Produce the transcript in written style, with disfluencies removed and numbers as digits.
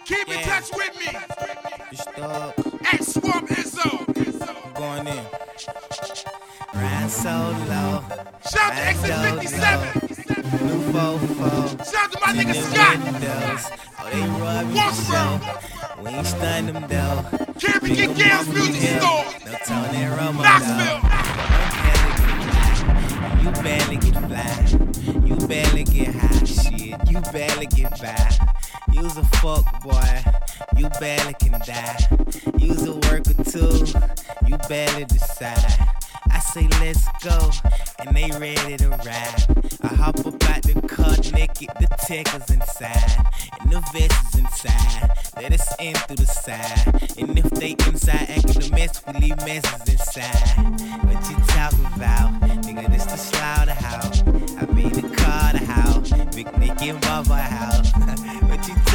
Keep in touch with me It's Thug. at Swamp Izzo. Going in. Ride so low. Shout out to Exit 57. New fofo. Shout out to my nigga Tinted Scott. windows. Oh, they rub you Walk around. so. We ain't stun them though. Can't forget Gail's Music Store. No Tony Romo. Knoxville. You barely get fly. You barely get high. Shit, you barely get by. You's a fuck boy. You barely can die. You's a worker too. You barely decide. I say let's go, and they ready to ride. I hop up out the car naked, the tech is inside, and the vest is inside. Let us in through the side, and if they inside acting a mess, we leave messes inside. What you talking about? Nigga, this the slaughterhouse. I made the car the house, Big Nick and Bubba house. What you